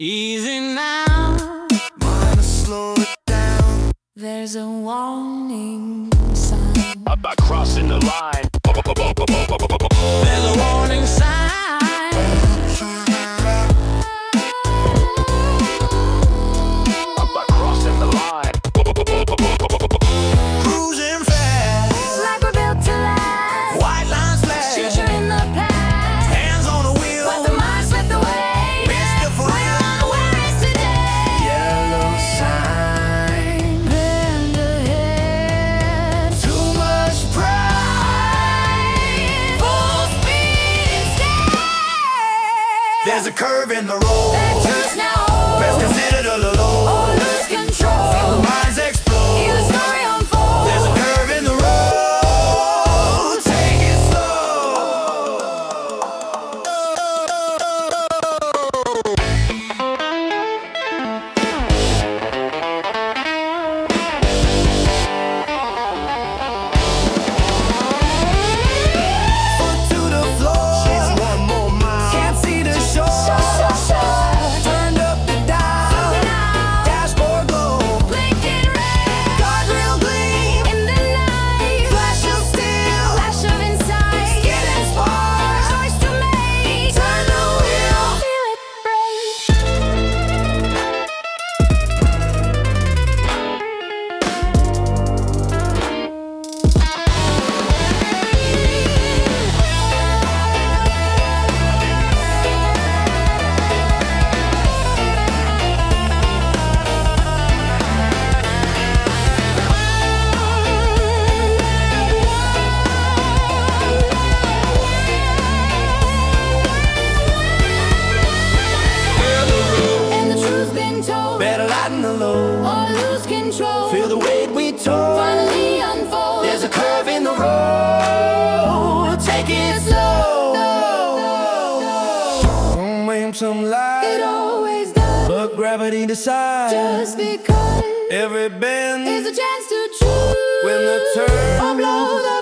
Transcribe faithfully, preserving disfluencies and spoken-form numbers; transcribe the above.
Easy now, wanna slow it down. There's a warning sign about crossing the line. there's a warning sign About crossing the line. Cruising fast, like we're built to last. white lines flash, Future in the past, hands on the wheel, but the mind slipped away. Mister We're unawares today. yellow sign. Bend ahead, Too much pride, full speed instead. there's a curve in the road. That turns now, Best considered a low. or lose control. Minds explode. Hear the story unfold. There's a curve in the road. Take it slow. Foot to the floor. She's one more mile. Can't see the shore. Turned up the dial. Dashboard glow. Blinking red, Guardrail gleam. in the night. Flash of steel. Flash of insight. Skin and spark. Choice to make. Turn the wheel. Feel it break. And the truth's been told, Better lighten the load. or lose control. Feel the weight we told. Finally unfold. There's a curve in the road. Take it slow. Don't aim some It light, always does. but gravity decides. Just because Every bend is a chance to choose when the turn or blow the